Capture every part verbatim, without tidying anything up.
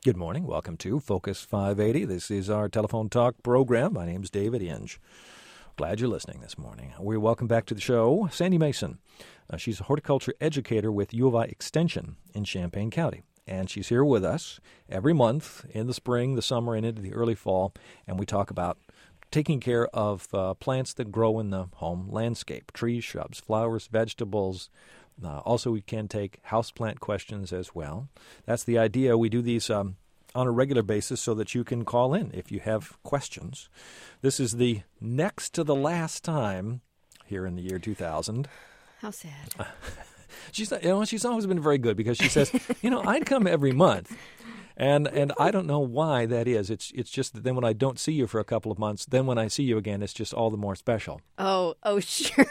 Good morning. Welcome to Focus five eighty. This is our telephone talk program. My name is David Inge. Glad you're listening this morning. We welcome back to the show Sandy Mason. Uh, she's a horticulture educator with U of I Extension in Champaign County. And she's here with us every month in the spring, the summer, and into the early fall. And we talk about taking care of uh, plants that grow in the home landscape, trees, shrubs, flowers, vegetables. Uh, also, we can take houseplant questions as well. That's the idea. We do these um, on a regular basis so that you can call in if you have questions. This is the next to the last time here in the year two thousand. How sad. Uh, she's, you know, she's always been very good because she says, you know, I'd come every month. And and I don't know why that is. It's it's just that then when I don't see you for a couple of months, then when I see you again, it's just all the more special. Oh, oh, sure.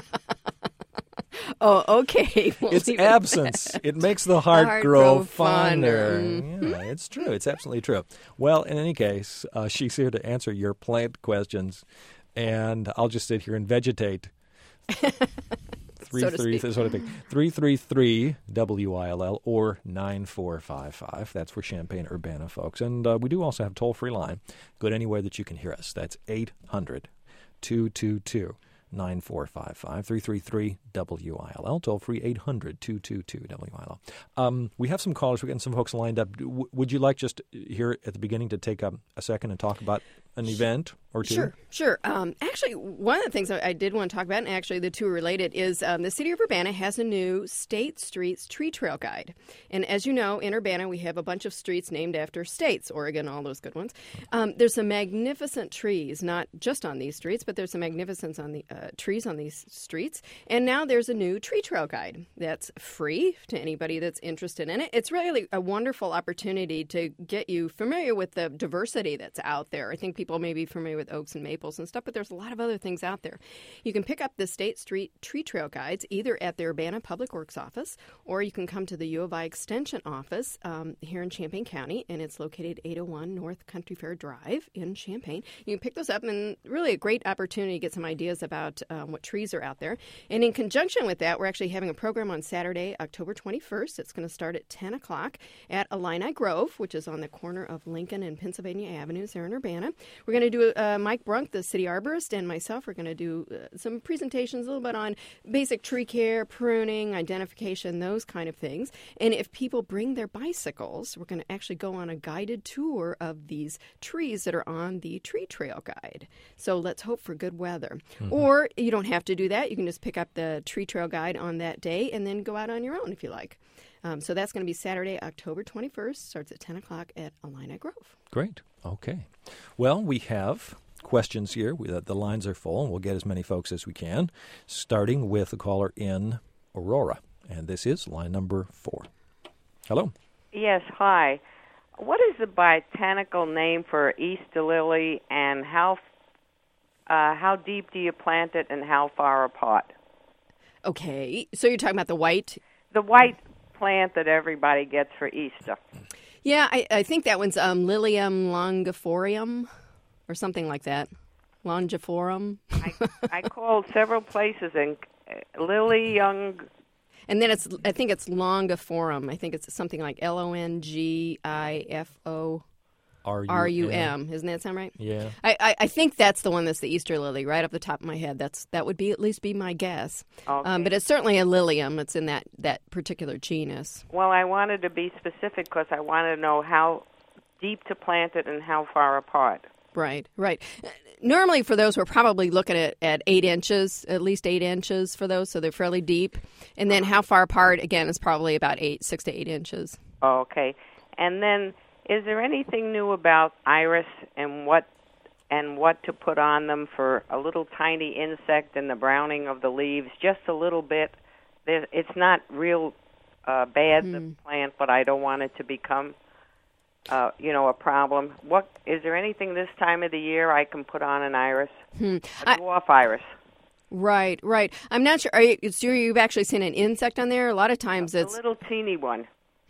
Oh, okay. We'll it's absence. It. it makes the heart, the heart grow, grow fonder. fonder. Mm-hmm. Yeah, it's true. It's absolutely true. Well, in any case, uh, she's here to answer your plant questions, and I'll just sit here and vegetate. Three, so to three, speak. sort of thing. three three three W I L L or nine four five five. That's for Champaign-Urbana folks. And uh, we do also have a toll-free line. Good anywhere that you can hear us. That's eight hundred two two two nine four five five. three three three W I L L. Toll-free eight hundred two two two W I L L. Um, we have some callers. We're getting some folks lined up. W- would you like just here at the beginning to take a, a second and talk about an event or two? Sure, sure. Um, actually, one of the things I did want to talk about, and actually the two are related, is um, the City of Urbana has a new State Streets Tree Trail Guide. And as you know, in Urbana, we have a bunch of streets named after states, Oregon, all those good ones. Um, there's some magnificent trees, not just on these streets, but there's some magnificence on the uh, trees on these streets. And now there's a new Tree Trail Guide that's free to anybody that's interested in it. It's really a wonderful opportunity to get you familiar with the diversity that's out there. I think people may be familiar with oaks and maples and stuff, but there's a lot of other things out there. You can pick up the State Street Tree Trail Guides either at the Urbana Public Works office, or you can come to the U of I Extension office um, here in Champaign County, and it's located eight oh one North Country Fair Drive in Champaign. You can pick those up, and really a great opportunity to get some ideas about um, what trees are out there. And in conjunction with that, we're actually having a program on Saturday, October twenty-first. It's going to start at ten o'clock at Illini Grove, which is on the corner of Lincoln and Pennsylvania Avenues there in Urbana. We're going to do uh, Mike Brunk, the city arborist, and myself are going to do uh, some presentations a little bit on basic tree care, pruning, identification, those kind of things. And if people bring their bicycles, we're going to actually go on a guided tour of these trees that are on the Tree Trail Guide. So let's hope for good weather. Mm-hmm. Or you don't have to do that. You can just pick up the Tree Trail Guide on that day and then go out on your own if you like. Um, so that's going to be Saturday, October twenty-first. Starts at ten o'clock at Illini Grove. Great. Okay. Well, we have questions here. We, uh, the lines are full, and we'll get as many folks as we can, starting with a caller in Aurora. And this is line number four. Hello. Yes, hi. What is the botanical name for Easter lily, and how uh, how deep do you plant it, and how far apart? Okay. So you're talking about the white? The white plant that everybody gets for Easter. Yeah, I, I think that one's um, Lilium longiflorium or something like that. Longiforum. I, I called several places, and uh, Lily Young... And then it's, I think it's longiforum. I think it's something like L O N G I F O R U M. Isn't that sound right? Yeah. I, I, I think that's the one that's the Easter lily, right off the top of my head. That's That would be at least be my guess. Okay. Um, but it's certainly a lilium. It's in that, that particular genus. Well, I wanted to be specific because I wanted to know how deep to plant it and how far apart. Right, right. Normally for those, we're probably looking at, at eight inches, at least eight inches for those, so they're fairly deep. And then how far apart, again, is probably about eight, six to eight inches. Oh, okay. And then is there anything new about iris and what and what to put on them for a little tiny insect and the browning of the leaves? Just a little bit. There, it's not real uh, bad, mm. the plant, but I don't want it to become... Uh, you know, a problem. What is there anything this time of the year I can put on an iris? Hmm. A dwarf I, iris. Right, right. I'm not sure. Are you sure you've actually seen an insect on there? A lot of times a it's a little teeny one.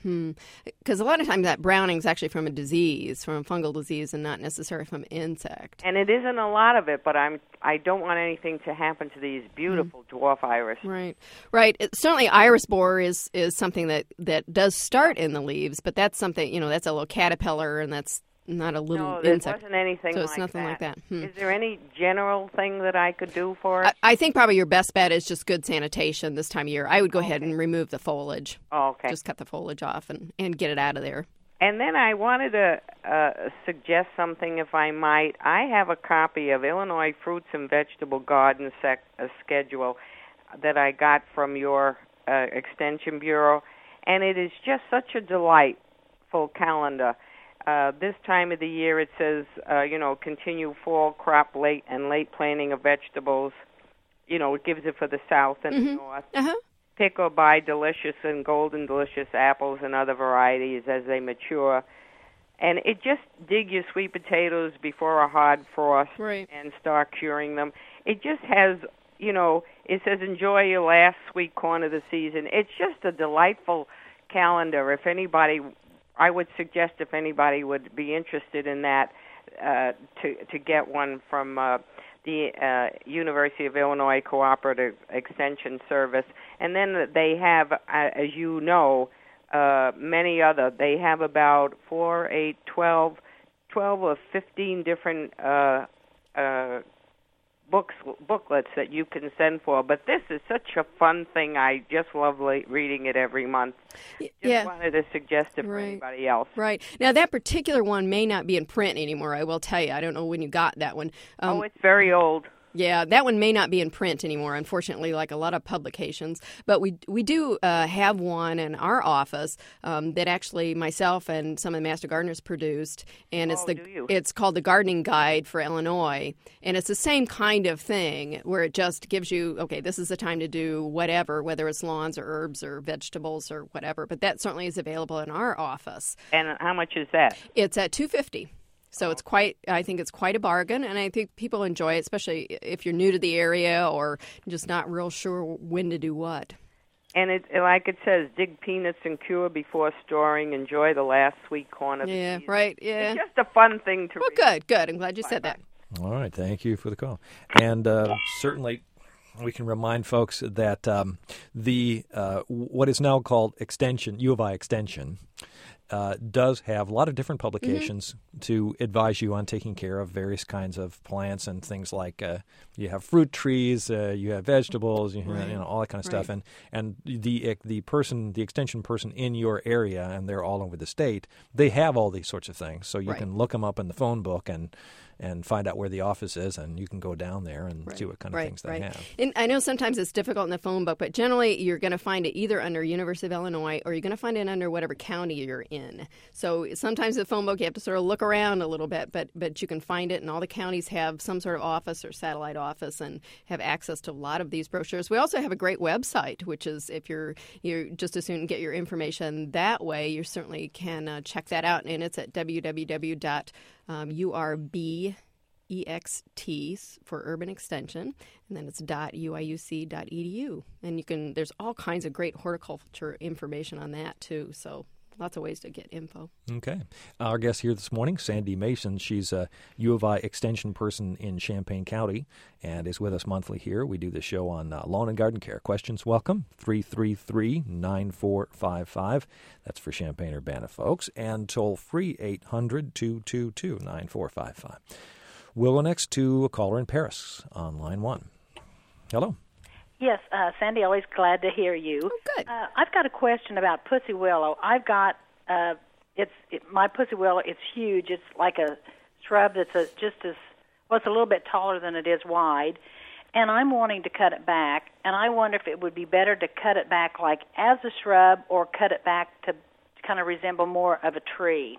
Hmm. Because a lot of times that browning is actually from a disease, from a fungal disease, and not necessarily from an insect. And it isn't a lot of it, but I'm I don't want anything to happen to these beautiful mm. dwarf iris. Right, right. It, certainly, iris borer is is something that, that does start in the leaves, but that's something, you know, that's a little caterpillar, and that's not a little no, insect. No, it wasn't anything so like it's nothing that. like that. Hmm. Is there any general thing that I could do for it? I, I think probably your best bet is just good sanitation this time of year. I would go okay. ahead and remove the foliage. Oh, okay. Just cut the foliage off and, and get it out of there. And then I wanted to uh, suggest something, if I might. I have a copy of Illinois Fruits and Vegetable Garden sec- uh, Schedule that I got from your uh, Extension Bureau, and it is just such a delightful calendar. Uh, this time of the year, it says, uh, you know, continue fall crop late and late planting of vegetables. You know, it gives it for the south and mm-hmm. the north. Uh-huh. Pick or buy delicious and golden delicious apples and other varieties as they mature. And it just dig your sweet potatoes before a hard frost right. and start curing them. It just has, you know, it says enjoy your last sweet corn of the season. It's just a delightful calendar. If anybody, I would suggest if anybody would be interested in that, uh, to to get one from uh, the uh, University of Illinois Cooperative Extension Service. And then they have, uh, as you know, uh, many other. They have about four, eight, twelve, twelve or fifteen different uh, uh, books, booklets that you can send for. But this is such a fun thing. I just love le- reading it every month. Just yeah. wanted to suggest it for right. anybody else. Right. Now, that particular one may not be in print anymore, I will tell you. I don't know when you got that one. Um, oh, it's very old. Yeah, that one may not be in print anymore, unfortunately, like a lot of publications. But we we do uh, have one in our office um, that actually myself and some of the Master Gardeners produced, and it's oh, the do you? it's called the Gardening Guide for Illinois, and it's the same kind of thing where it just gives you, okay, this is the time to do whatever, whether it's lawns or herbs or vegetables or whatever. But that certainly is available in our office. And how much is that? It's at two hundred fifty dollars. So it's quite, I think it's quite a bargain, and I think people enjoy it, especially if you're new to the area or just not real sure when to do what. And it, like it says, dig peanuts and cure before storing. Enjoy the last sweet corn of the Yeah, season. right, yeah. It's just a fun thing to well, read. Well, good, good. I'm glad you said that. All right, thank you for the call. And uh, certainly we can remind folks that um, the uh, what is now called Extension, U of I Extension, Uh, does have a lot of different publications mm-hmm. to advise you on taking care of various kinds of plants and things like uh, you have fruit trees, uh, you have vegetables, you, right. you know, all that kind of stuff. Right. And and the the person, the extension person in your area, and they're all over the state, they have all these sorts of things. So you right. can look them up in the phone book and and find out where the office is, and you can go down there and right. see what kind of right. things they right. have. And I know sometimes it's difficult in the phone book, but generally you're going to find it either under University of Illinois or you're going to find it under whatever county you're in. So sometimes the phone book you have to sort of look around a little bit, but but you can find it, and all the counties have some sort of office or satellite office and have access to a lot of these brochures. We also have a great website, which is if you're you're just as soon get your information that way, you certainly can uh, check that out, and it's at w w w dot u r b E X T for Urban Extension, and then it's .uiuc dot e d u. And you can there's all kinds of great horticulture information on that too. So lots of ways to get info. Okay. Our guest here this morning, Sandy Mason. She's a U of I Extension person in Champaign County and is with us monthly here. We do the show on uh, lawn and garden care. Questions welcome, three three three, nine four five five. That's for Champaign-Urbana folks. And toll free, eight hundred, two two two, nine four five five. We'll go next to a caller in Paris on line one. Hello. Yes, uh, Sandy, always glad to hear you. Oh, good. Uh, I've got a question about pussy willow. I've got, uh, it's it, my pussy willow, it's huge. It's like a shrub that's a, just as, well, it's a little bit taller than it is wide. And I'm wanting to cut it back, and I wonder if it would be better to cut it back like as a shrub or cut it back to kind of resemble more of a tree.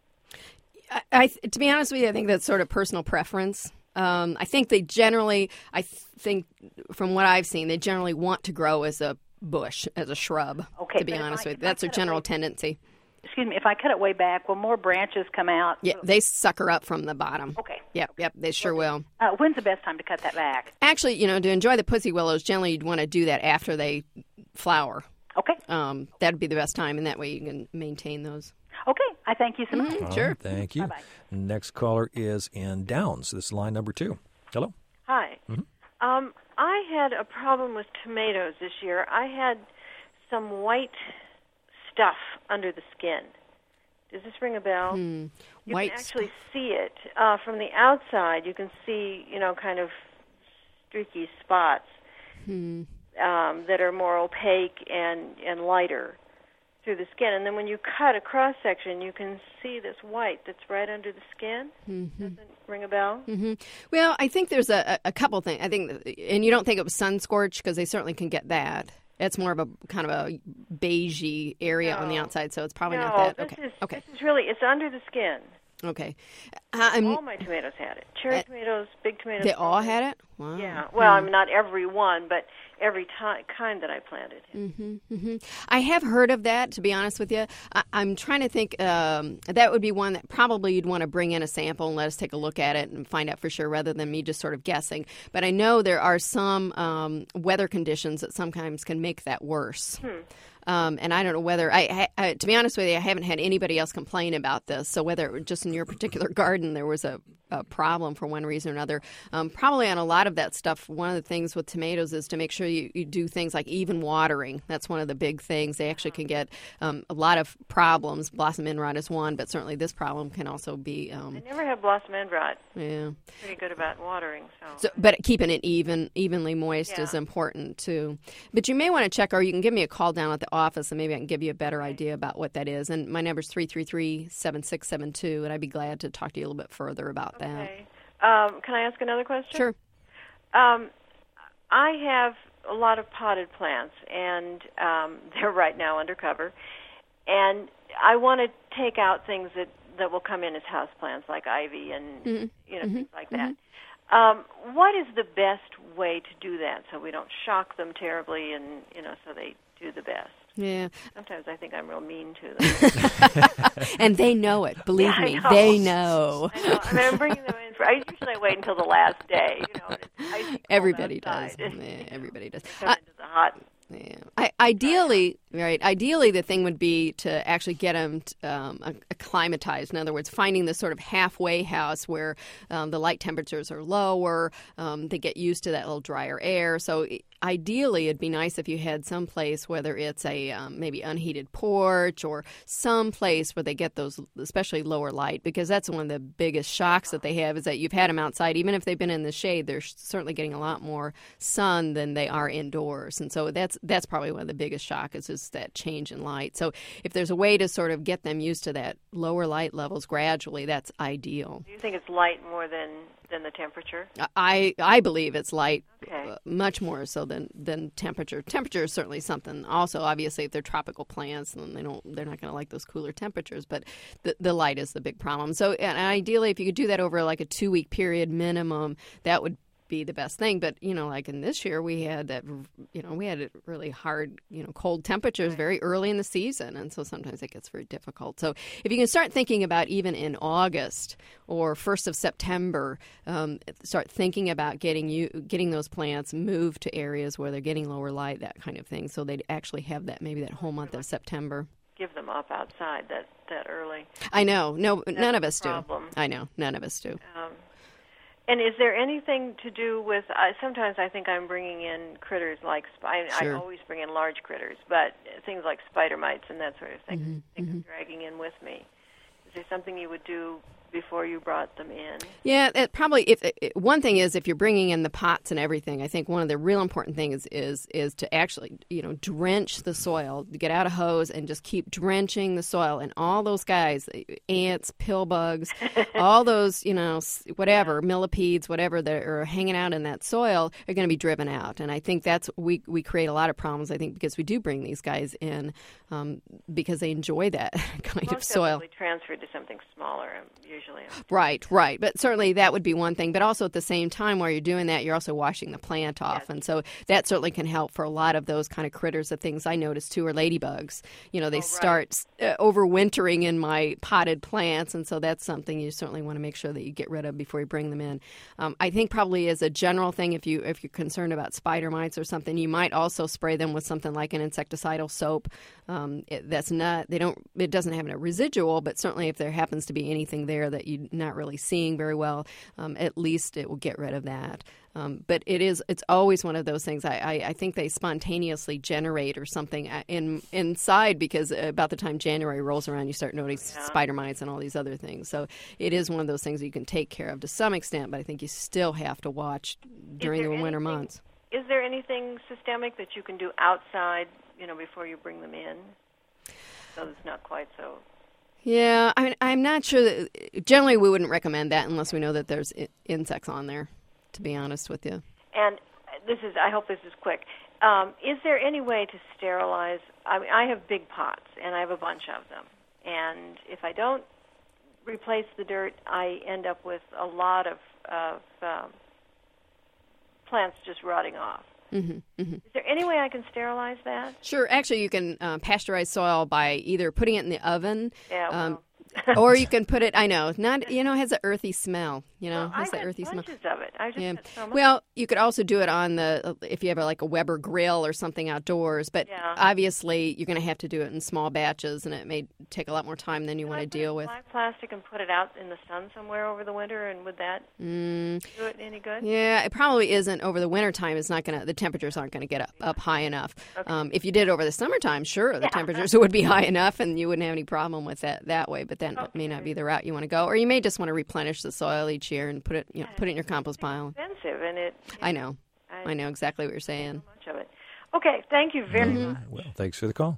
I, I, to be honest with you, I think that's sort of personal preference. Um, I think they generally, I th- think from what I've seen, they generally want to grow as a bush, as a shrub, okay, to be honest I, with you. That's their general way, tendency. Excuse me, if I cut it way back, will more branches come out? Yeah, they sucker up from the bottom. Okay. Yep, yep, they sure okay. will. Uh, when's the best time to cut that back? Actually, you know, to enjoy the pussy willows, generally you'd want to do that after they flower. Okay. Um, that'd be the best time, and that way you can maintain those. Okay. I thank you so much. Mm-hmm. All Sure. right, thank you. Bye-bye. Next caller is in Downs. This is line number two. Hello. Hi. Mm-hmm. Um, I had a problem with tomatoes this year. I had some white stuff under the skin. Does this ring a bell? Hmm. You White can actually see it uh, from the outside. You can see, you know, kind of streaky spots Hmm. um, that are more opaque and, and lighter through the skin. And then when you cut a cross section, you can see this white that's right under the skin. Mm-hmm. Doesn't ring a bell? Mm-hmm. Well, I think there's a, a couple things. I think, and you don't think it was sun scorch because they certainly can get that. It's more of a kind of a beigey area No. on the outside, so it's probably no, not that. this Okay. is Okay. this is really it's under the skin. Okay. Uh, I'm, All my tomatoes had it. Cherry Uh, tomatoes, big tomatoes. they all had it? Wow. Yeah. Well, I mean, not every one, but every ti- kind that I planted. Mm-hmm, mm-hmm. I have heard of that, to be honest with you. I, I'm trying to think. Um, that would be one that probably you'd want to bring in a sample and let us take a look at it and find out for sure rather than me just sort of guessing. But I know there are some um, weather conditions that sometimes can make that worse. Hmm. Um, and I don't know whether, I, I, to be honest with you, I haven't had anybody else complain about this. So whether it was just in your particular garden there was a, a problem for one reason or another, um, probably on a lot of that stuff, one of the things with tomatoes is to make sure you, you do things like even watering. That's one of the big things. They actually can get um, a lot of problems. Blossom end rot is one, but certainly this problem can also be. Um, I never had blossom end rot. yeah. Pretty good about watering. So, So, but keeping it even, evenly moist Yeah. is important too. But you may want to check, or you can give me a call down at the office, and maybe I can give you a better idea about what that is. And my number is three three three, seven six seven two, and I'd be glad to talk to you a little bit further about that. okay. Um, can I ask another question? Sure. Um, I have a lot of potted plants, and um, they're right now under cover. And I want to take out things that, that will come in as house plants, like ivy and Mm-hmm. you know Mm-hmm. things like that. Um, what is the best way to do that so we don't shock them terribly, and you know, so they do the best? Yeah. Sometimes I think I'm real mean to them. And they know it. Believe Yeah, I me, know. they know. I know. I mean, I'm bringing them in for. I usually wait until the last day. You know, and it's icy cold Everybody does. outside. Yeah, everybody does. Come Uh, into the hot. Yeah. I, ideally, right. Ideally, the thing would be to actually get them um, acclimatized. In other words, finding this sort of halfway house where um, the light temperatures are lower. Um, they get used to that little drier air. So ideally, it'd be nice if you had some place, whether it's a um, maybe unheated porch or some place where they get those, especially lower light, because that's one of the biggest shocks that they have is that you've had them outside. Even if they've been in the shade, they're certainly getting a lot more sun than they are indoors. And so that's that's probably one of the biggest shocks is just that change in light. So if there's a way to sort of get them used to that lower light levels gradually, that's ideal. Do you think it's light more than, than the temperature? I I believe it's light, Okay. uh, much more so than, than temperature. Temperature is certainly something. Also, obviously, if they're tropical plants, then they don't they're not going to like those cooler temperatures. But the the light is the big problem. So and ideally, if you could do that over like a two week period minimum, that would be the best thing. But you know, like in this year, we had that you know we had really hard you know cold temperatures very early in the season, and so sometimes it gets very difficult. So if you can start thinking about even in August or first of September, um, start thinking about getting you getting those plants moved to areas where they're getting lower light, that kind of thing, so they'd actually have that maybe that whole month of September. Give them up outside that, that early. I know, no, none of the us problem. do. I know, none of us do. Um, and is there anything to do with? Uh, sometimes I think I'm bringing in critters like sp- I, Sure. I always bring in large critters, but things like spider mites and that sort of thing. Mm-hmm, I think I'm dragging in with me. Is there something you would do before you brought them in? Yeah, it probably. If it, one thing is, if you're bringing in the pots and everything, I think one of the real important things is is to actually, you know, drench the soil. Get out a hose and just keep drenching the soil. And all those guys, ants, pill bugs, all those, you know, whatever millipedes, whatever that are hanging out in that soil are going to be driven out. And I think that's we we create a lot of problems. I think because we do bring these guys in um, because they enjoy that kind Most of soil. Most transferred to something smaller, usually. usually. Right, right. But certainly that would be one thing. But also at the same time, while you're doing that, you're also washing the plant off. Yes. And so that certainly can help for a lot of those kind of critters. The things I notice, too, are ladybugs. You know, they Oh, right. start uh, overwintering in my potted plants. And so that's something you certainly want to make sure that you get rid of before you bring them in. Um, I think probably as a general thing, if, you, if you're concerned about spider mites or something, you might also spray them with something like an insecticidal soap. Um, it, that's not, they don't, it doesn't have a residual, but certainly if there happens to be anything there that you're not really seeing very well, um, at least it will get rid of that. Um, but it is, it's always one of those things. I, I, I think they spontaneously generate or something in inside, because about the time January rolls around, you start noticing Yeah. spider mites and all these other things. So it is one of those things you can take care of to some extent, but I think you still have to watch during the there winter anything- months. Is there anything systemic that you can do outside, you know, before you bring them in? So it's not quite so. Yeah, I mean, I'm not sure that generally we wouldn't recommend that unless we know that there's I- insects on there, to be honest with you. And this is, I hope this is quick. Um, is there any way to sterilize? I mean, I have big pots, and I have a bunch of them. And if I don't replace the dirt, I end up with a lot of, of um, plants just rotting off. Mm-hmm, mm-hmm. Is there any way I can sterilize that? Sure. Actually, you can uh, pasteurize soil by either putting it in the oven, Yeah, well. um, or you can put it. I know, not you know, it has an earthy smell. You know, Well, it has I the had earthy smell. bunches of it. I just Yeah. had so much. Well, you could also do it on the if you have a, like a Weber grill or something outdoors. But Yeah. obviously, you're going to have to do it in small batches, and it may take a lot more time than you Can want I to put it deal in with. black plastic and put it out in the sun somewhere over the winter, and would that Mm, do it any good? yeah, it probably isn't over the winter time. It's not going to. The temperatures aren't going to get up, up high enough. Okay. Um, if you did it over the summertime, sure, the Yeah. temperatures would be high enough, and you wouldn't have any problem with that that way. But that may not be the route you want to go, or you may just want to replenish the soil each year and put it, you know, put it in your compost pile. Expensive, and it. I know, I know exactly what you're saying. So much of it. Okay, thank you very Mm-hmm. much. Well, thanks for the call.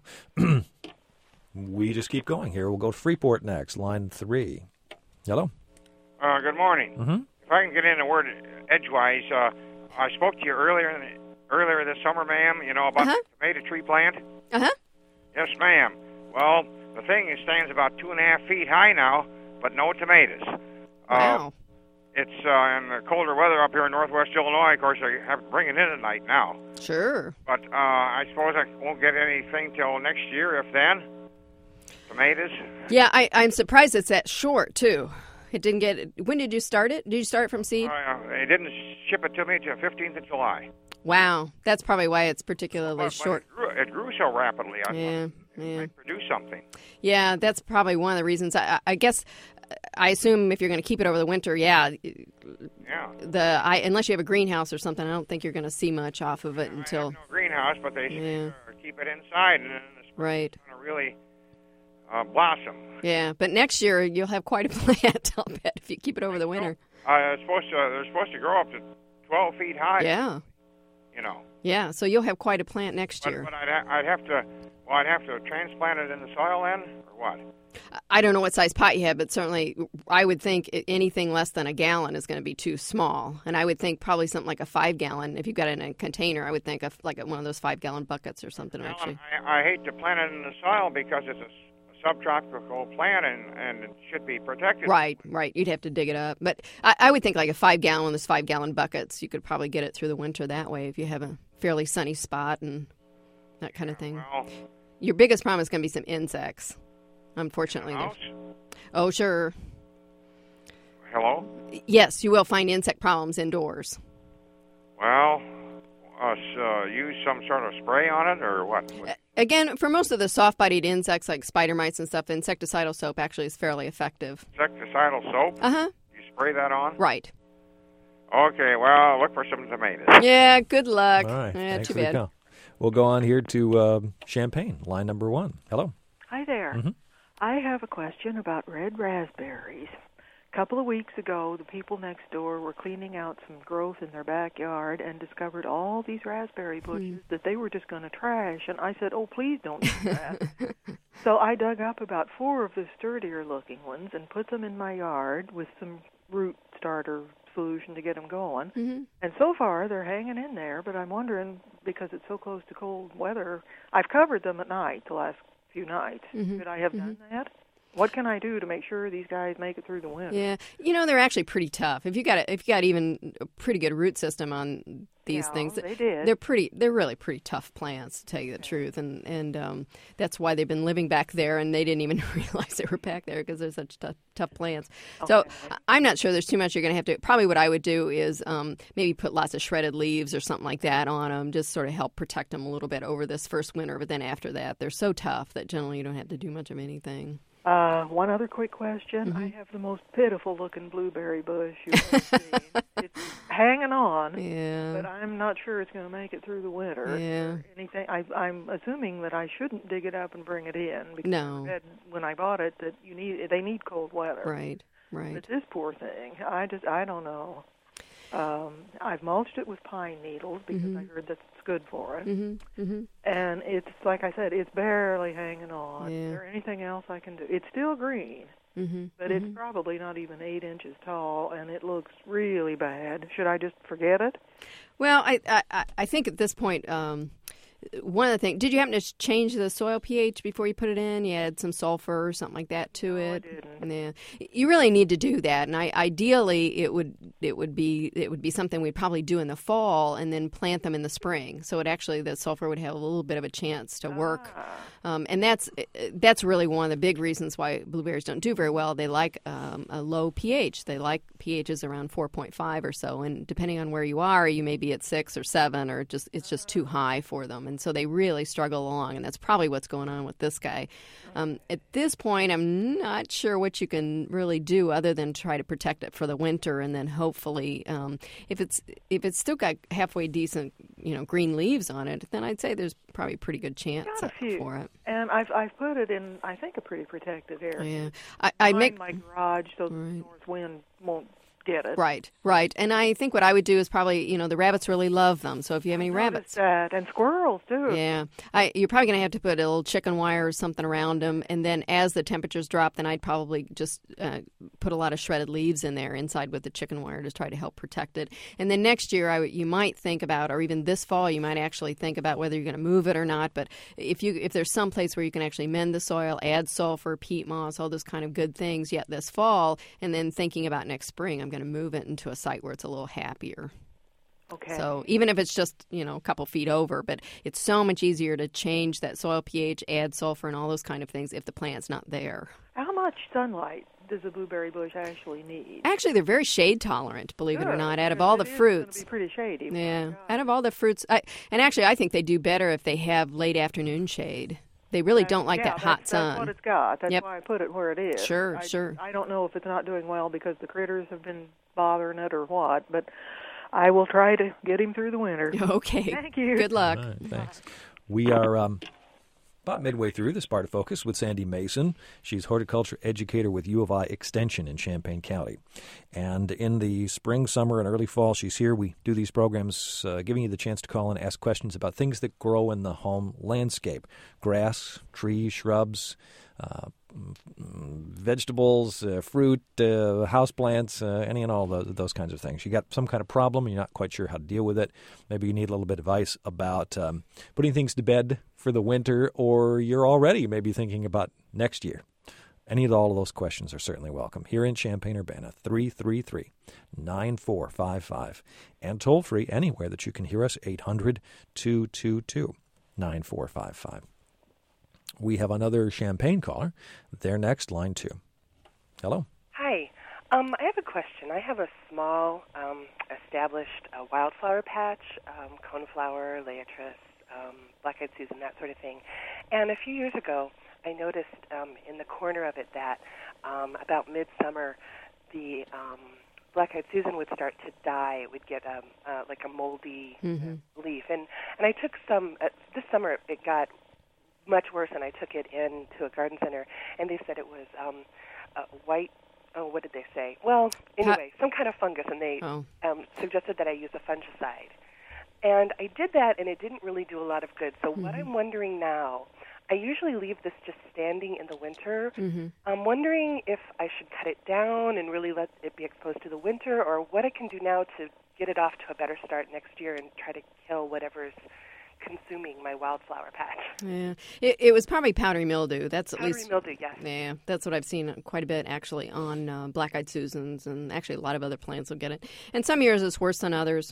We just keep going here. We'll go to Freeport next, line three. Hello? Uh, good morning. Mm-hmm. If I can get in a word edgewise, uh, I spoke to you earlier in the, earlier this summer, ma'am, you know, about Uh-huh. the tomato tree plant. Uh-huh. Yes, ma'am. Well, the thing is stands about two and a half feet high now, but no tomatoes. Wow. Uh, it's uh, in the colder weather up here in northwest Illinois. Of course, I have to bring it in at night now. Sure. But uh, I suppose I won't get anything till next year, if then. Tomatoes. Yeah, I, I'm surprised it's that short, too. It didn't get... When did you start it? Did you start it from seed? Uh, they didn't ship it to me till fifteenth of July. Wow. That's probably why it's particularly But, but short. It grew, it grew so rapidly. I Yeah, thought it yeah. might produce something. Yeah, that's probably one of the reasons. I, I guess I assume if you're going to keep it over the winter, yeah, Yeah. the I unless you have a greenhouse or something, I don't think you're going to see much off of it I until have no greenhouse, but they Yeah. uh, keep it inside, and then the spring right. it's going to really uh, blossom. Yeah, but next year you'll have quite a plant, I'll bet, if you keep it over the winter. Uh, it's supposed to. They're supposed to grow up to twelve feet high. Yeah, You know. yeah. So you'll have quite a plant next But, year. but I'd, ha- I'd have to. Well, I'd have to transplant it in the soil then, or what? I don't know what size pot you have, but certainly I would think anything less than a gallon is going to be too small. And I would think probably something like a five gallon. If you've got it in a container, I would think of like one of those five gallon buckets or something. Well, Actually, I, I hate to plant it in the soil because it's a, s- a subtropical plant and, and it should be protected. right, right. You'd have to dig it up, but I, I would think like a five gallon. Those five gallon buckets, you could probably get it through the winter that way if you have a fairly sunny spot and that kind of thing. Well, Your biggest problem is going to be some insects. Unfortunately, house? There's- oh sure, Hello. yes, you will find insect problems indoors. Well, us uh, use some sort of spray on it, or what? Again, for most of the soft-bodied insects like spider mites and stuff, the insecticidal soap actually is fairly effective. Insecticidal soap? Uh huh. You spray that on? Right. Okay. Well, look for some tomatoes. Yeah. Good luck. All right. Yeah, Thanks too for the bad. call. We'll go on here to uh, Champaign, line number one. Hello. Hi there. Mhm. I have a question about red raspberries. A couple of weeks ago, the people next door were cleaning out some growth in their backyard and discovered all these raspberry bushes that they were just going to trash. And I said, oh, please don't do that. So I dug up about four of the sturdier-looking ones and put them in my yard with some root starter solution to get them going. Mm-hmm. And so far, they're hanging in there, but I'm wondering, because it's so close to cold weather, I've covered them at night the last few nights. Mhm. Could I have Mhm. done that? What can I do to make sure these guys make it through the winter? Yeah, you know they're actually pretty tough. If you got a, if you got even a pretty good root system on these yeah, things, they did. they're pretty. They're really pretty tough plants, to tell you the truth, and and um, that's why they've been living back there, and they didn't even realize they were back there because they're such tough, tough plants. Okay. So I'm not sure there's too much you're going to have to. Probably what I would do is um, maybe put lots of shredded leaves or something like that on them, just sort of help protect them a little bit over this first winter. But then after that, they're so tough that generally you don't have to do much of anything. Uh, one other quick question. Mm-hmm. I have the most pitiful-looking blueberry bush you've ever seen. It's hanging on, yeah. but I'm not sure it's going to make it through the winter. Yeah. Or anything. I, I'm assuming that I shouldn't dig it up and bring it in because No. I read when I bought it that you need they need cold weather. Right, right. But this poor thing, I just I don't know. Um, I've mulched it with pine needles because mm-hmm. I heard that's good for it. Mm-hmm. Mm-hmm. And it's, like I said, it's barely hanging on. Yeah. Is there anything else I can do? It's still green, mm-hmm. but mm-hmm. it's probably not even eight inches tall, and it looks really bad. Should I just forget it? Well, I I, I think at this point, um, one of the things, did you happen to change the soil pH before you put it in? You add some sulfur or something like that to No, it? I didn't. Yeah. You really need to do that, and I, ideally it would it would be it would be something we'd probably do in the fall and then plant them in the spring. So it actually the sulfur would have a little bit of a chance to work, Ah. um, and that's that's really one of the big reasons why blueberries don't do very well. They like um, a low pH. They like pHs around four point five or so, and depending on where you are, you may be at six or seven, or just it's just too high for them, and so they really struggle along, and that's probably what's going on with this guy. Um, at this point, I'm not sure what you can really do other than try to protect it for the winter, and then hopefully, um, if it's if it's still got halfway decent, you know, green leaves on it, then I'd say there's probably a pretty good chance Got a few. for it. And I've I've put it in, I think, a pretty protected area. Yeah, I, I Behind make my garage so the Right. north wind won't get it. right, right, and I think what I would do is probably, you know, the rabbits really love them. So if you have any rabbits, That and squirrels too. yeah, I, you're probably going to have to put a little chicken wire or something around them, and then as the temperatures drop, then I'd probably just uh, put a lot of shredded leaves in there inside with the chicken wire to try to help protect it. And then next year, I, you might think about, or even this fall, you might actually think about whether you're going to move it or not. But if you if there's some place where you can actually mend the soil, add sulfur, peat moss, all those kind of good things yet this fall, and then thinking about next spring, I'm going to move it into a site where it's a little happier. Okay. So even if it's just, you know, a couple feet over, but it's so much easier to change that soil pH, add sulfur and all those kind of things if the plant's not there. How much sunlight does a blueberry bush actually need? Actually, they're very shade tolerant, believe it or Good, not, out of because all the it is fruits. gonna be pretty shady. Yeah, out of all the fruits. I, and actually, I think they do better if they have late afternoon shade. They really don't like yeah, that hot that's, sun. That's what it's got. That's Yep. why I put it where it is. Sure, I, sure. I don't know if it's not doing well because the critters have been bothering it or what, but I will try to get him through the winter. Okay. Thank you. Good luck. All right, thanks. We are um, about midway through this part of Focus with Sandy Mason. She's horticulture educator with U of I Extension in Champaign County. And in the spring, summer, and early fall, she's here. We do these programs uh, giving you the chance to call and ask questions about things that grow in the home landscape. Grass, trees, shrubs, uh, vegetables, uh, fruit, uh, houseplants, uh, any and all those, those kinds of things. You got some kind of problem, you're not quite sure how to deal with it. Maybe you need a little bit of advice about um, putting things to bed for the winter, or you're already maybe thinking about next year. Any of all of those questions are certainly welcome here in Champaign-Urbana, three three three, nine four five five, and toll free anywhere that you can hear us, eight hundred, two two two, nine four five five. We have another Champaign caller. They're next, line two. Hello. Hi. Um, I have a question. I have a small um, established uh, wildflower patch, um, coneflower, laetris, um, black-eyed Susan, that sort of thing. And a few years ago, I noticed um, in the corner of it that um, about midsummer, the um, black-eyed Susan would start to die. It would get um, uh, like a moldy Mm-hmm. uh, leaf. And, and I took some, uh, this summer it got much worse, and I took it in to a garden center, and they said it was um, uh, white, oh, what did they say? Well, anyway, some kind of fungus, and they Oh. um, suggested that I use a fungicide. And I did that, and it didn't really do a lot of good. So what I'm wondering now, I usually leave this just standing in the winter. Mm-hmm. I'm wondering if I should cut it down and really let it be exposed to the winter, or what I can do now to get it off to a better start next year and try to kill whatever's consuming my wildflower patch. Yeah, it, it was probably powdery mildew. That's at Powdery least mildew, yes. Yeah, that's what I've seen quite a bit actually on uh, black-eyed Susans, and actually a lot of other plants will get it. And some years it's worse than others.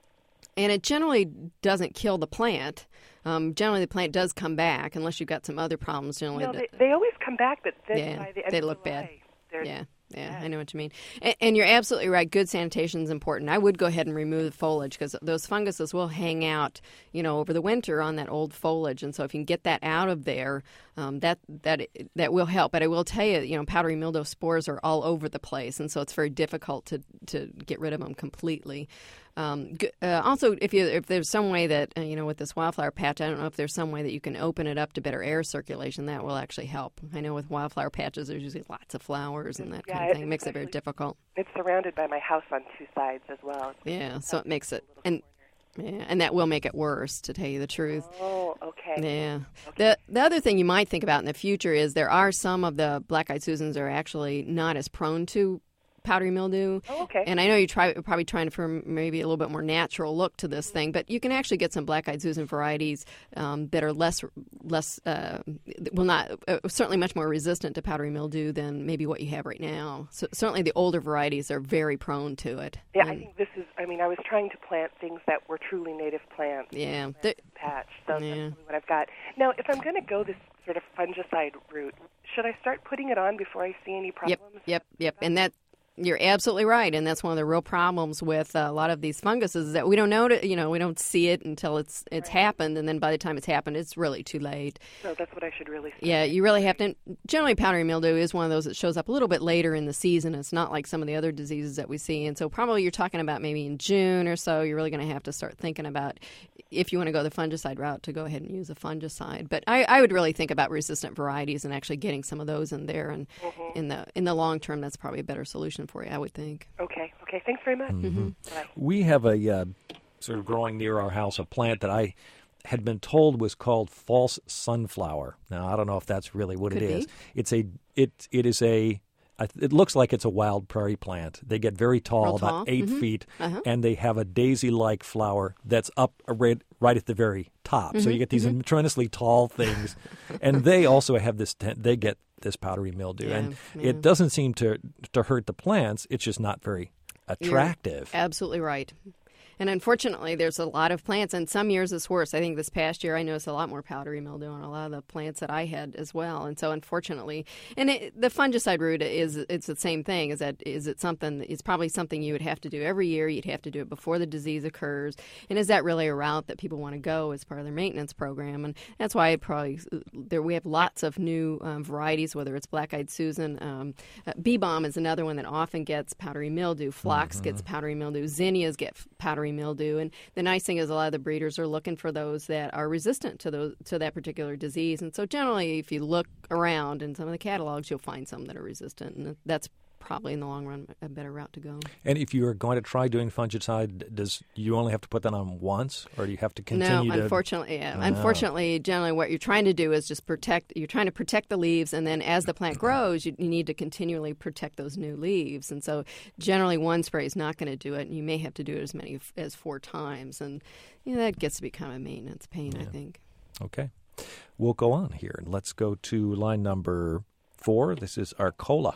And it generally doesn't kill the plant. Um, generally, the plant does come back unless you've got some other problems. Generally, No, they, they always come back, but then yeah, by the end they of look July, bad. they're Yeah. Yeah, bad. I know what you mean. And, and you're absolutely right. Good sanitation is important. I would go ahead and remove the foliage because those funguses will hang out, you know, over the winter on that old foliage. And so if you can get that out of there, um, that that that will help. But I will tell you, you know, powdery mildew spores are all over the place, and so it's very difficult to to get rid of them completely. Um, uh, also, if you if there's some way that uh, you know with this wildflower patch, I don't know if there's some way that you can open it up to better air circulation. That will actually help. I know with wildflower patches, there's usually lots of flowers and that Yeah, kind of thing. it- It makes it very especially- difficult. It's surrounded by my house on two sides as well. Yeah, so it makes it and yeah, and that will make it worse, to tell you the truth. Oh, okay. Yeah. The the other thing you might think about in the future is there are some of the black-eyed Susans that are actually not as prone to powdery mildew. Oh, okay. And I know you're try, probably trying for maybe a little bit more natural look to this thing, but you can actually get some black-eyed Susan varieties um, that are less, less, uh, well, not uh, certainly much more resistant to powdery mildew than maybe what you have right now. So certainly the older varieties are very prone to it. Yeah, And, I think this is, I mean, I was trying to plant things that were truly native plants. Yeah. in The- this patch, so that's Yeah. really what I've got. Now, if I'm going to go this sort of fungicide route, should I start putting it on before I see any Yep, problems? yep, yep. And that you're absolutely right, and that's one of the real problems with uh, a lot of these funguses is that we don't know, to, you know, we don't see it until it's it's Right. happened, and then by the time it's happened, it's really too late. So that's what I should really start. Yeah, you really have to. Generally, powdery mildew is one of those that shows up a little bit later in the season. It's not like some of the other diseases that we see, and so probably you're talking about maybe in June or so. You're really going to have to start thinking about if you want to go the fungicide route to go ahead and use a fungicide. But I, I would really think about resistant varieties and actually getting some of those in there, and Mm-hmm. in the in the long term, that's probably a better solution for you, I would think. Okay, okay. Thanks very much. Mm-hmm. Bye. We have a uh, sort of growing near our house a plant that I had been told was called false sunflower. Now I don't know if that's really what Could it be. is. It's a it it is a I- it looks like it's a wild prairie plant. They get very tall, Real about tall. eight Mhm. feet, Uh-huh. and they have a daisy-like flower that's up right, right at the very top. Mm-hmm. So you get these tremendously tall things, and they also have this. Ten- they get this powdery mildew, Yeah, and yeah. it doesn't seem to to hurt the plants. It's just not very You're attractive. absolutely right. And unfortunately, there's a lot of plants, and some years it's worse. I think this past year I noticed a lot more powdery mildew on a lot of the plants that I had as well. And so, unfortunately, and it, the fungicide route is it's the same thing. Is that is it something? It's probably something you would have to do every year. You'd have to do it before the disease occurs. And is that really a route that people want to go as part of their maintenance program? And that's why I probably there we have lots of new um, varieties, whether it's black-eyed Susan, um, uh, bee balm is another one that often gets powdery mildew. Phlox gets powdery mildew. Zinnias get powdery mildew, and the nice thing is a lot of the breeders are looking for those that are resistant to those to that particular disease. And so generally, if you look around in some of the catalogs, you'll find some that are resistant, and that's probably in the long run a better route to go. And if you are going to try doing fungicide, does you only have to put that on once, or do you have to continue no, to? unfortunately, yeah. Oh. Unfortunately, generally, what you're trying to do is just protect. You're trying to protect the leaves, and then as the plant grows, you, you need to continually protect those new leaves. And so, generally, one spray is not going to do it, and you may have to do it as many f- as four times, and you know, that gets to be kind of a maintenance pain, I think. Okay, we'll go on here, and let's go to line number four. This is Arcola.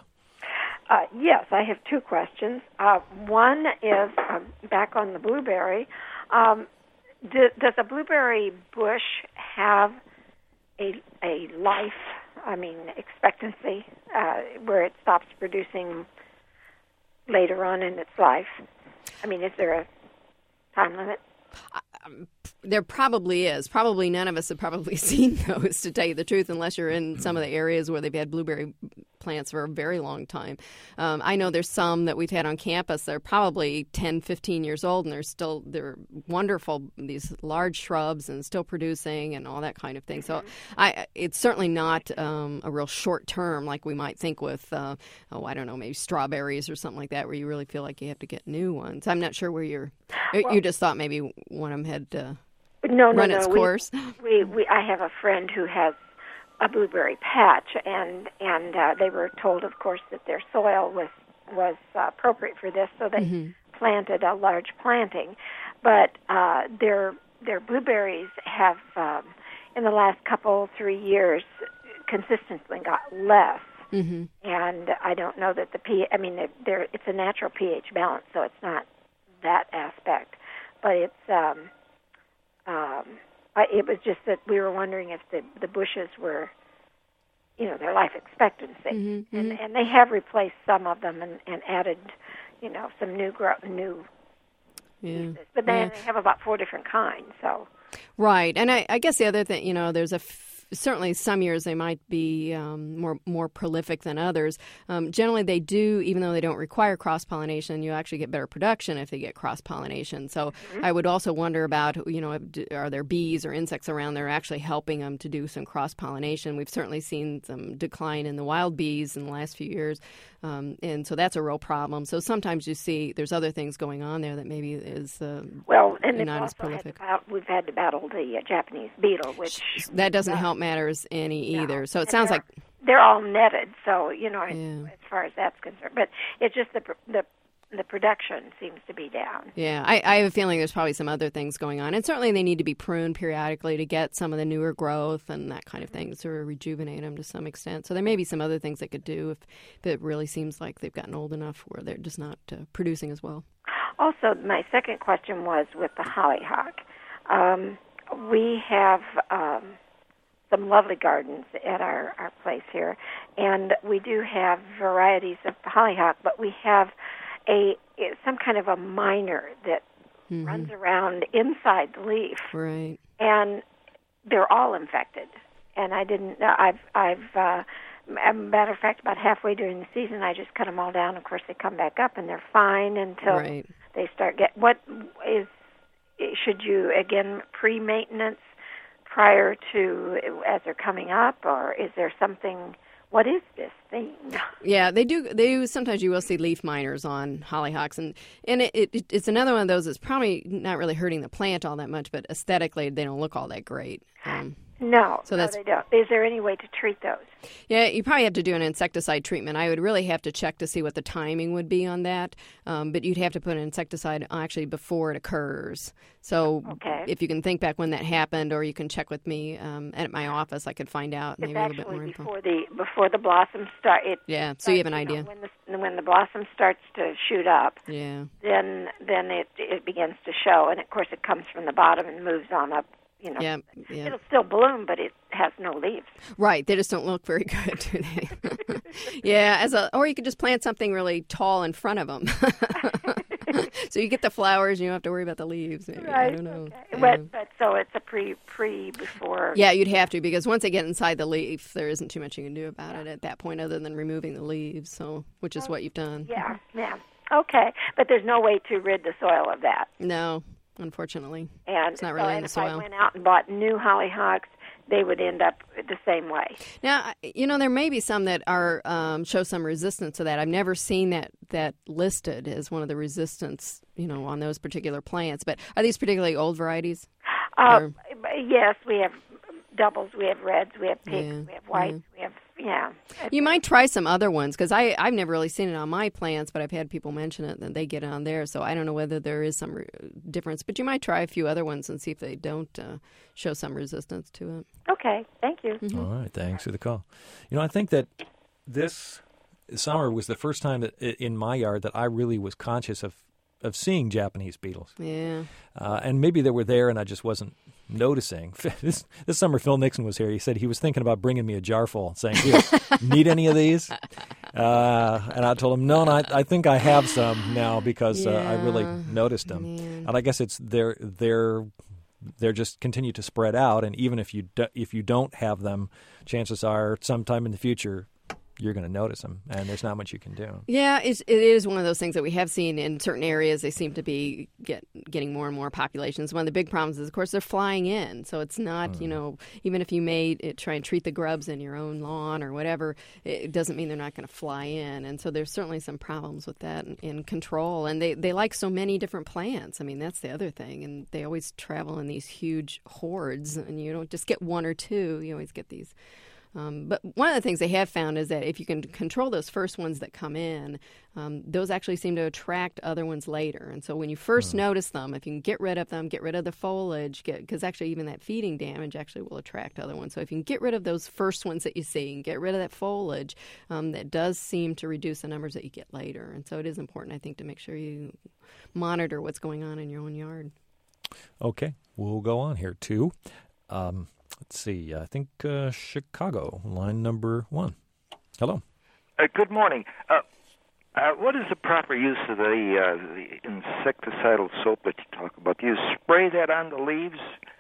Uh, yes, I have two questions. Uh, one is um, back on the blueberry. Um, do, does a blueberry bush have a a life? I mean, expectancy uh, where it stops producing later on in its life? I mean, is there a time limit? There probably is. Probably none of us have probably seen those, to tell you the truth, unless you're in some of the areas where they've had blueberry plants for a very long time. Um, I know there's some that we've had on campus that are probably ten, fifteen years old, and they're still, they're wonderful, these large shrubs and still producing and all that kind of thing. So I, it's certainly not um, a real short term like we might think with, uh, oh, I don't know, maybe strawberries or something like that, where you really feel like you have to get new ones. I'm not sure where you're, Well, you just thought maybe one of them had uh, no, no, run no. its we, course. We, we, I have a friend who has a blueberry patch, and and uh, they were told, of course, that their soil was was uh, appropriate for this, so they Mm-hmm. planted a large planting. But uh, their their blueberries have, um, in the last couple, three years, consistently got less. Mm-hmm. And I don't know that the pH, I mean, they're, they're, it's a natural pH balance, so it's not that aspect. But it's, um, um, I, it was just that we were wondering if the, the bushes were, you know, their life expectancy. Mm-hmm. And, and they have replaced some of them and, and added, you know, some new grow, new Yeah. pieces. But then Yeah. they have about four different kinds, so. Right, and I, I guess the other thing, you know, there's a f- certainly some years they might be um, more more prolific than others. Um, generally, they do, even though they don't require cross pollination, you actually get better production if they get cross pollination. So Mm-hmm. I would also wonder about, you know, if, are there bees or insects around there actually helping them to do some cross pollination? We've certainly seen some decline in the wild bees in the last few years, um, and so that's a real problem. So sometimes you see there's other things going on there that maybe is uh, Well, and they've not as also had to prolific. bat- we've had to battle the uh, Japanese beetle, which That doesn't uh, help matters any no. either. So it And sounds they're- like they're all netted. So you know, Yeah. as far as that's concerned, but it's just the pr- the the production seems to be down. Yeah, I, I have a feeling there's probably some other things going on. And certainly they need to be pruned periodically to get some of the newer growth and that kind of thing to sort of rejuvenate them to some extent. So there may be some other things they could do if, if it really seems like they've gotten old enough where they're just not uh, producing as well. Also, my second question was with the hollyhock. Um, we have um, some lovely gardens at our, our place here, and we do have varieties of hollyhock, but we have a some kind of a miner that Mm-hmm. runs around inside the leaf, Right. and they're all infected. And I didn't know. I've I've uh, a matter of fact, about halfway during the season, I just cut them all down. Of course, they come back up, and they're fine until Right. they start get. What is should you again pre-maintenance prior to as they're coming up, or is there something? What is this thing? Yeah, they do. They do. Sometimes you will see leaf miners on hollyhocks, and and it, it it's another one of those that's probably not really hurting the plant all that much, but aesthetically they don't look all that great. Um, No, So no, that's- they don't. Is there any way to treat those? Yeah, you probably have to do an insecticide treatment. I would really have to check to see what the timing would be on that. Um, but you'd have to put an insecticide actually before it occurs. So Okay. if you can think back when that happened, or you can check with me um, at my office, I could find out It's maybe a little bit actually more info. before the before the blossoms start. It Yeah, so you have an starts, know, idea. when the when the blossom starts to shoot up. Yeah. Then then it it begins to show, and of course it comes from the bottom and moves on up. You know, Yeah, yeah. it'll still bloom, but it has no leaves. Right, they just don't look very good, do they? Yeah, as a or you could just plant something really tall in front of them, so you get the flowers and you don't have to worry about the leaves. Maybe. I don't know. Okay. Yeah. But, but so it's a pre pre before. Yeah, you'd have to, because once they get inside the leaf, there isn't too much you can do about it at that point, other than removing the leaves. So, which is what you've done. Yeah, yeah. Okay, but there's no way to rid the soil of that. No, unfortunately, And it's not so, really in and the if soil. I went out and bought new hollyhocks, they would end up the same way. Now, you know, there may be some that are um, show some resistance to that. I've never seen that that listed as one of the resistance, you know, on those particular plants. But are these particularly old varieties? Uh, Or- yes, we have doubles, we have reds, we have pinks, Yeah, we have whites, we have yeah. You might try some other ones, because I I've never really seen it on my plants, but I've had people mention it and they get it on there. So I don't know whether there is some re- difference, but you might try a few other ones and see if they don't uh, show some resistance to it. Okay, thank you. Mm-hmm. All right, thanks for the call. You know, I think that this summer was the first time that i- in my yard that I really was conscious of, of seeing Japanese beetles. Yeah. Uh, and maybe they were there and I just wasn't noticing. This, this summer, Phil Nixon was here. He said he was thinking about bringing me a jar full, saying, here, need any of these? Uh, and I told him, no, no I, I think I have some now because uh, I really Yeah, noticed them. man. And I guess it's they're, they're, they're just continue to spread out. And even if you, do, if you don't have them, chances are sometime in the future, you're going to notice them, and there's not much you can do. Yeah, it's, it is one of those things that we have seen in certain areas. They seem to be get, getting more and more populations. One of the big problems is, of course, they're flying in. So it's not, mm. you know, even if you may it, try and treat the grubs in your own lawn or whatever, it doesn't mean they're not going to fly in. And so there's certainly some problems with that in, in control. And they, they like so many different plants. I mean, that's the other thing. And they always travel in these huge hordes, and you don't just get one or two. You always get these Um, but one of the things they have found is that if you can control those first ones that come in, um, those actually seem to attract other ones later. And so when you first mm. notice them, if you can get rid of them, get rid of the foliage, because actually even that feeding damage actually will attract other ones. So if you can get rid of those first ones that you see and get rid of that foliage, um, that does seem to reduce the numbers that you get later. And so it is important, I think, to make sure you monitor what's going on in your own yard. Okay, we'll go on here too. Um, let's see, I think uh, Chicago, line number one. Hello. Uh, good morning. Uh, uh, what is the proper use of the, uh, the insecticidal soap that you talk about? Do you spray that on the leaves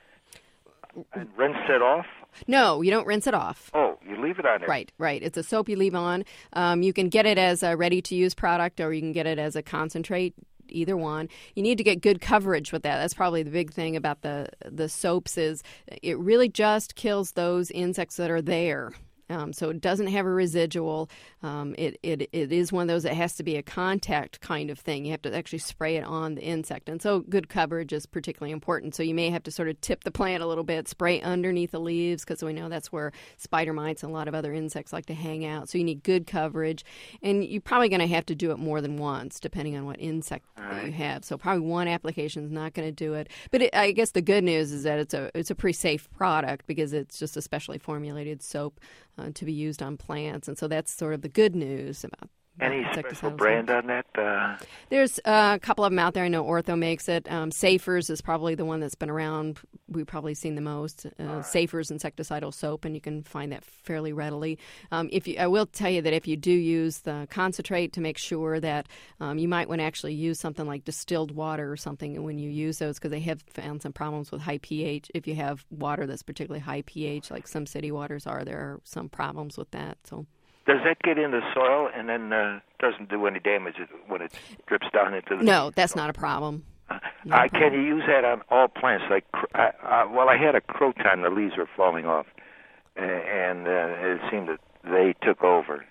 and rinse it off? No, you don't rinse it off. Oh, you leave it on there. Right, right. It's a soap you leave on. Um, you can get it as a ready-to-use product, or you can get it as a concentrate. Either one. You need to get good coverage with that. That's probably the big thing about the the soaps is it really just kills those insects that are there. Um, so it doesn't have a residual. Um, it, it it is one of those that has to be a contact kind of thing. You have to actually spray it on the insect. And so good coverage is particularly important. So you may have to sort of tip the plant a little bit, spray underneath the leaves, because we know that's where spider mites and a lot of other insects like to hang out. So you need good coverage. And you're probably going to have to do it more than once, depending on what insect right. you have. So probably one application is not going to do it. But it, I guess the good news is that it's a it's a pretty safe product because it's just a specially formulated soap Uh, to be used on plants, and so that's sort of the good news about. Any special brand on that? Uh... There's uh, a couple of them out there. I know Ortho makes it. Um, Safer's is probably the one that's been around. We've probably seen the most. Uh, right. Safer's insecticidal soap, and you can find that fairly readily. Um, if you, I will tell you that if you do use the concentrate, to make sure that um, you might want to actually use something like distilled water or something when you use those, because they have found some problems with high pH. If you have water that's particularly high pH, like some city waters are, there are some problems with that. So. Does that get in the soil and then uh, doesn't do any damage when it drips down into the... No, that's not a problem. Uh, uh, can you use that on all plants? Like, uh, uh, well, I had a croton, the leaves were falling off, uh, and uh, it seemed that they took over.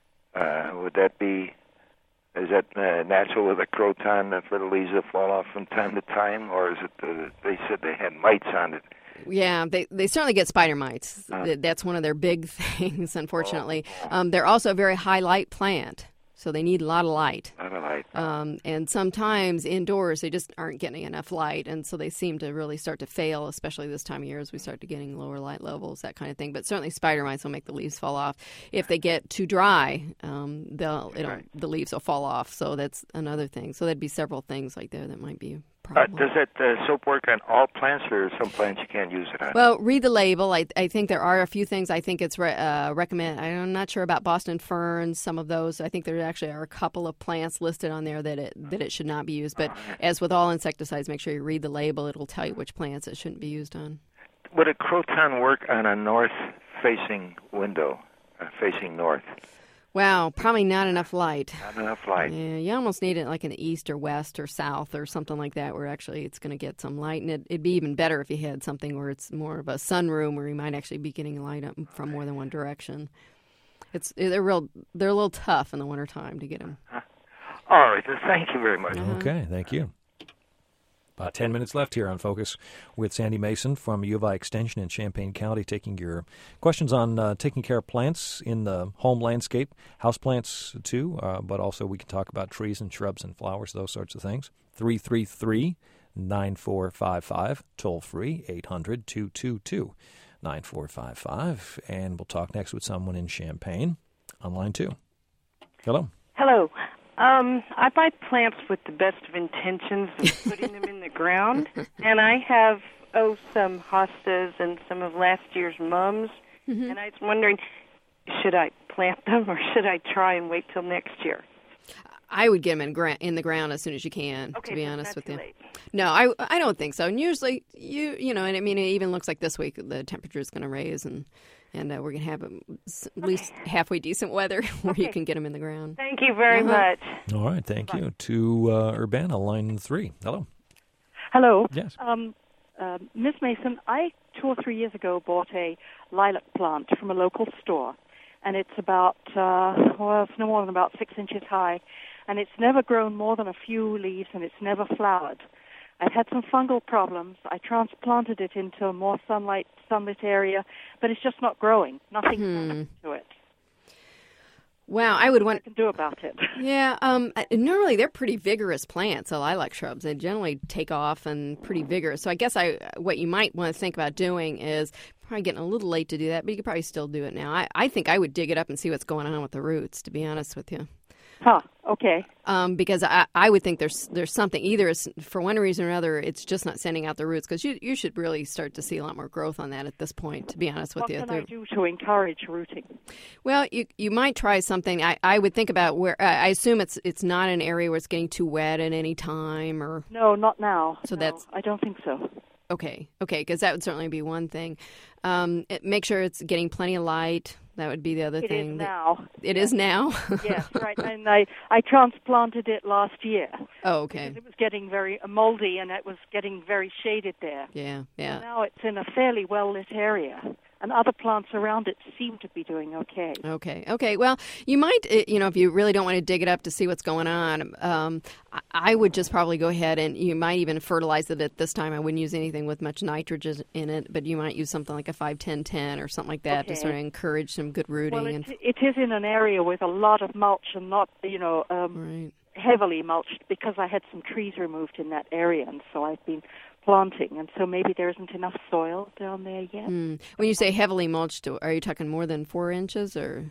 Uh, would that be... Is that uh, natural with a croton uh, for the leaves to fall off from time to time, or is it... Uh, they said they had mites on it. Yeah, they they certainly get spider mites. Uh, That's one of their big things, unfortunately. Oh. Um, they're also a very high light plant, so they need a lot of light. A lot of light. Um, and sometimes indoors they just aren't getting enough light, and so they seem to really start to fail, especially this time of year as we start to getting lower light levels, that kind of thing. But certainly spider mites will make the leaves fall off. If they get too dry, um, they'll it'll, right. the leaves will fall off. So that's another thing. So there'd be several things like there that might be. Uh, does that uh, soap work on all plants, or some plants you can't use it on? Well, read the label. I, I think there are a few things I think it's re- uh, recommend. I'm not sure about Boston ferns, some of those. I think there actually are a couple of plants listed on there that it that it should not be used. But right. as with all insecticides, make sure you read the label. It'll tell you which plants it shouldn't be used on. Would a croton work on a north-facing window, uh, facing north? Wow, probably not enough light. Not enough light. Yeah, you almost need it like in the east or west or south or something like that, where actually it's going to get some light. And it, it'd be even better if you had something where it's more of a sunroom, where you might actually be getting light up from more than one direction. It's they're real. They're a little tough in the wintertime to get them. All right, thank you very much. Uh-huh. Okay, thank you. About ten minutes left here on Focus with Sandy Mason from U of I Extension in Champaign County, taking your questions on uh, taking care of plants in the home landscape, house plants too, uh, but also we can talk about trees and shrubs and flowers, those sorts of things. three three three, nine four five five, toll free, eight hundred, two two two, nine four five five. And we'll talk next with someone in Champaign on line two. Hello. Hello. Um, I buy plants with the best of intentions of putting them in the ground, and I have, oh, some hostas and some of last year's mums, mm-hmm. and I was wondering, should I plant them or should I try and wait till next year? I would get them in, gra- in the ground as soon as you can, okay, to be so honest with you. Late. No, I, I don't think so. And usually, you you know, and I mean, it even looks like this week the temperature is going to raise, and and uh, we're going to have um, at okay. least halfway decent weather where okay. you can get them in the ground. Thank you very uh-huh. much. All right, thank Bye. you. To uh, Urbana, line three. Hello. Hello. Yes. Um, uh, Miss Mason, I two or three years ago bought a lilac plant from a local store, and it's about, uh, well, it's no more than about six inches high, and it's never grown more than a few leaves, and it's never flowered. I've had some fungal problems. I transplanted it into a more sunlight, sunlit area, but it's just not growing. Nothing's Hmm. happened to it. Wow, I would want to do about it. Yeah, um, uh, normally they're pretty vigorous plants, so lilac shrubs. They generally take off and pretty vigorous. So I guess I, what you might want to think about doing is probably getting a little late to do that, but you could probably still do it now. I, I think I would dig it up and see what's going on with the roots, to be honest with you. Huh, okay. Um, because I, I would think there's there's something, either it's, for one reason or another, it's just not sending out the roots, because you, you should really start to see a lot more growth on that at this point, to be honest with what you. What They're- can I do to encourage rooting? Well, you you might try something. I, I would think about where, I assume it's it's not an area where it's getting too wet at any time, or... No, not now. So No, that's... I don't think so. Okay, okay, because that would certainly be one thing. Um, it, make sure it's getting plenty of light. That would be the other It thing. is that- now. It is now? Yes, right. And I, I transplanted it last year. Oh, okay. Because it was getting very moldy and it was getting very shaded there. Yeah, yeah. So now it's in a fairly well-lit area. And other plants around it seem to be doing okay. Okay, okay. Well, you might, uh, you know, if you really don't want to dig it up to see what's going on, um, I, I would just probably go ahead and you might even fertilize it at this time. I wouldn't use anything with much nitrogen in it, but you might use something like a five ten ten or something like that to Okay. sort of encourage some good rooting. Well, it, and it is in an area with a lot of mulch and not, you know, um, heavily mulched, because I had some trees removed in that area, and so I've been planting, and so maybe there isn't enough soil down there yet. Mm. When you say heavily mulched, are you talking more than four inches or?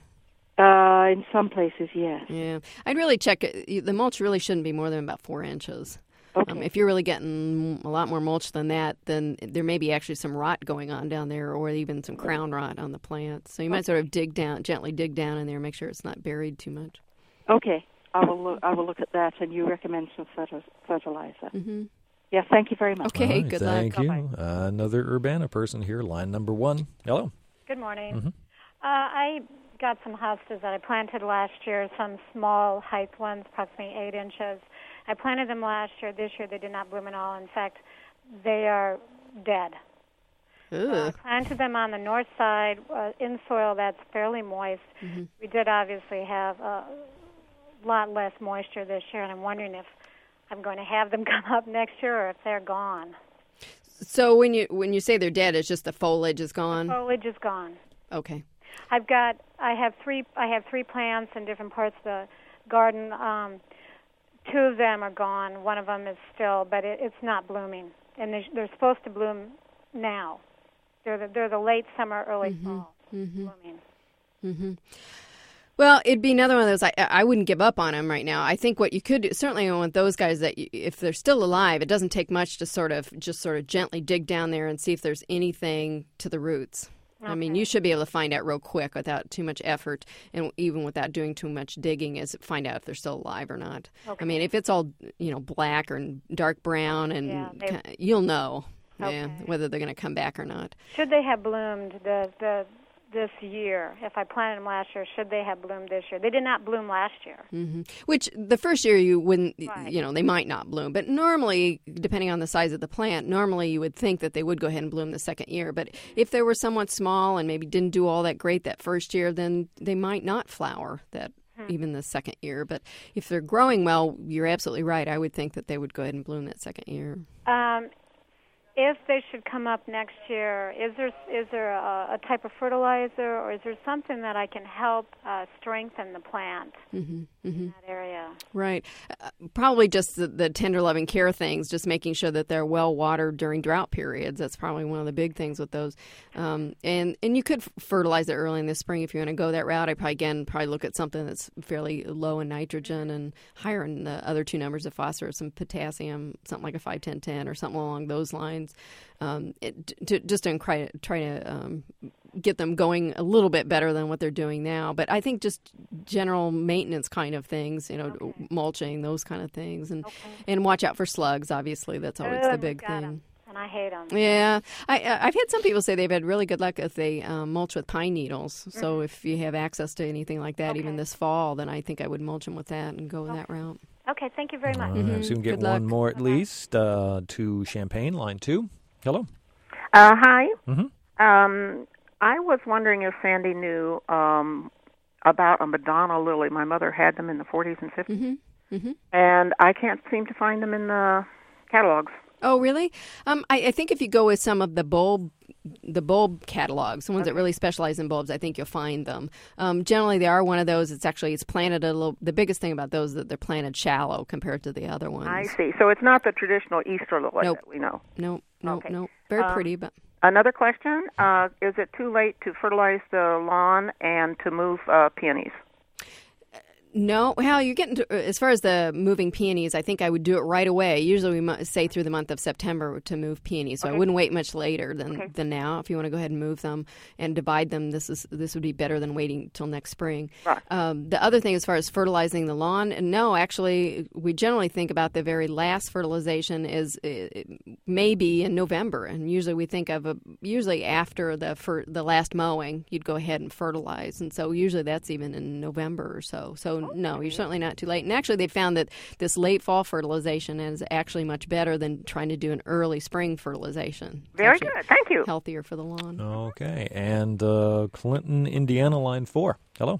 Uh, in some places, yes. Yeah, I'd really check it. The mulch really shouldn't be more than about four inches. Okay. Um, if you're really getting a lot more mulch than that, then there may be actually some rot going on down there, or even some crown rot on the plants. So you might sort of dig down, gently dig down in there, make sure it's not buried too much. Okay, I will look. I will look at that, and you recommend some fertil- fertilizer. Mm-hmm. Yes, thank you very much. All right, thank you. Uh, another Urbana person here, line number one. Hello. Good morning. Mhm. Uh, I got some hostas that I planted last year, some small height ones, approximately eight inches. I planted them last year. This year they did not bloom at all. In fact, they are dead. Uh, I planted them on the north side uh, in soil that's fairly moist. Mm-hmm. We did obviously have a lot less moisture this year, and I'm wondering if I'm going to have them come up next year or if they're gone. So when you when you say they're dead, it's just the foliage is gone. Foliage is gone. Okay. I've got I have three I have three plants in different parts of the garden. Um, two of them are gone. One of them is still, but it, it's not blooming, and they're, they're supposed to bloom now. They're the, they're the late summer, early Mm-hmm. fall Mm-hmm. blooming. Mm-hmm. Well, it'd be another one of those. I I wouldn't give up on them right now. I think what you could do, certainly with those guys, that you, if they're still alive, it doesn't take much to sort of just sort of gently dig down there and see if there's anything to the roots. I mean, you should be able to find out real quick without too much effort, and even without doing too much digging, is find out if they're still alive or not. Okay. I mean, if it's all, you know, black or dark brown, and Yeah, they- ki- you'll know Okay. yeah, whether they're going to come back or not. Should they have bloomed the the this year? If I planted them last year, should they have bloomed this year? They did not bloom last year. hmm Which the first year you wouldn't, Right. you know, they might not bloom. But normally, depending on the size of the plant, normally you would think that they would go ahead and bloom the second year. But if they were somewhat small and maybe didn't do all that great that first year, then they might not flower that even the second year. But if they're growing well, you're absolutely right. I would think that they would go ahead and bloom that second year. Um, if they should come up next year, is there is there a, a type of fertilizer, or is there something that I can help uh, strengthen the plant Mm-hmm. Mm-hmm. in that area? Right. Uh, probably just the, the tender loving care things, just making sure that they're well watered during drought periods. That's probably one of the big things with those. Um, and, and you could f- fertilize it early in the spring if you want to go that route. I probably, again, probably look at something that's fairly low in nitrogen and higher in the other two numbers of phosphorus and potassium, something like a five ten ten or something along those lines. Um, it, to, just to try, try to um, get them going a little bit better than what they're doing now. But I think just general maintenance kind of things, you know, Okay. mulching, those kind of things, and Okay. and watch out for slugs. Obviously, that's always Oh, the big got thing. 'em, and I hate them. Yeah, I, I- I've had some people say they've had really good luck if they um, mulch with pine needles. So if you have access to anything like that, even this fall, then I think I would mulch them with that and go that route. Okay, thank you very much. All right, so we can get Good one luck. more at least uh, to Champaign, line two. Hello. Uh, hi. Mm-hmm. Um, I was wondering if Sandy knew um, about a Madonna lily. My mother had them in the forties and fifties, Mm-hmm. Mm-hmm. and I can't seem to find them in the catalogs. Oh, really? Um, I, I think if you go with some of the bulb the bulb catalogs, the ones Okay. that really specialize in bulbs, I think you'll find them. Um, generally, they are one of those. It's actually it's planted a little. The biggest thing about those is that they're planted shallow compared to the other ones. I see. So it's not the traditional Easter lily Nope. that we know. Nope, nope, Okay. nope. Very Um, pretty, but Another question, uh, is it too late to fertilize the lawn and to move uh, peonies? no. Well, you're getting to, as far as the moving peonies. I think I would do it right away. Usually, we mu- say through the month of September to move peonies, so Okay. I wouldn't wait much later than, Okay. than now. If you want to go ahead and move them and divide them, this is this would be better than waiting till next spring. Right. Um, the other thing, as far as fertilizing the lawn, no, actually, we generally think about the very last fertilization is uh, maybe in November, and usually we think of a, usually after the fer- the last mowing, you'd go ahead and fertilize, and so usually that's even in November or so. So no, you're certainly not too late. And actually, they found that this late fall fertilization is actually much better than trying to do an early spring fertilization. It's Very actually good. Thank you. Healthier for the lawn. Okay. And uh, Clinton, Indiana, line four. Hello.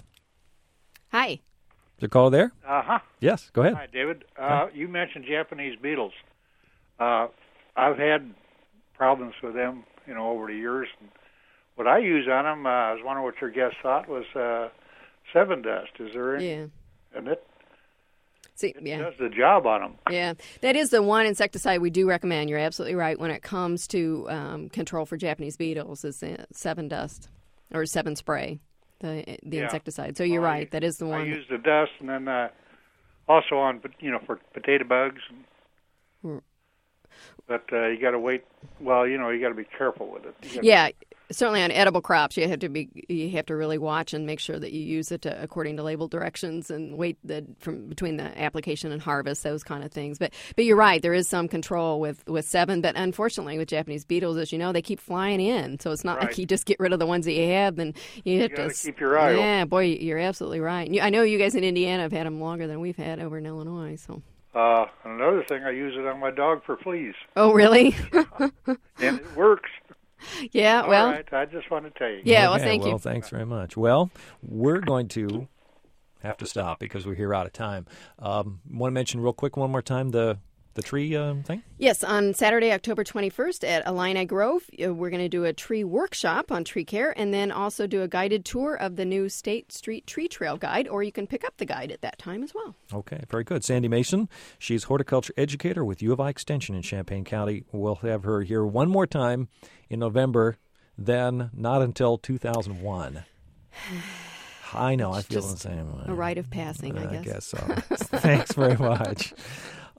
Hi. Is there a caller there? Uh huh. Yes, go ahead. Hi, David. Uh, you mentioned Japanese beetles. Uh, I've had problems with them, you know, over the years. And what I use on them, uh, I was wondering what your guest thought was uh, Seven Dust. Is there any? Yeah. And it, See, it yeah. does the job on them. Yeah, that is the one insecticide we do recommend. You're absolutely right when it comes to um, control for Japanese beetles is uh, Seven Dust or Seven Spray, the the Yeah. insecticide. So you're Well, right. I, That is the I one. use the dust, and then uh, also on, you know, for potato bugs. Hmm. But uh, you got to wait. Well, you know, you got to be careful with it. You gotta- Yeah, certainly on edible crops, you have to be you have to really watch and make sure that you use it to, according to label directions and wait the from between the application and harvest, those kind of things. But but you're right, there is some control with, with Seven. But unfortunately, with Japanese beetles, as you know, they keep flying in. So it's not Right. like you just get rid of the ones that you have. Then you have gotta to keep your eye Yeah, boy, you're absolutely right. And you, I know you guys in Indiana have had them longer than we've had over in Illinois. So. Uh, another thing, I use it on my dog for fleas. Oh, really? And it works. Yeah, All well. right, I just want to tell you. Yeah, well, Okay, thank you. Well, thanks very much. Well, we're going to have to stop because we're here out of time. Um, want to mention real quick one more time the the tree um, thing? Yes, on Saturday, October twenty-first at Illini Grove, uh, we're going to do a tree workshop on tree care and then also do a guided tour of the new State Street Tree Trail Guide, or you can pick up the guide at that time as well. Okay, very good. Sandy Mason, she's horticulture educator with U of I Extension in Champaign County. We'll have her here one more time in November, then not until two thousand one. I know, I feel the Just same way. A rite of passing, I guess. I guess so. Thanks very much.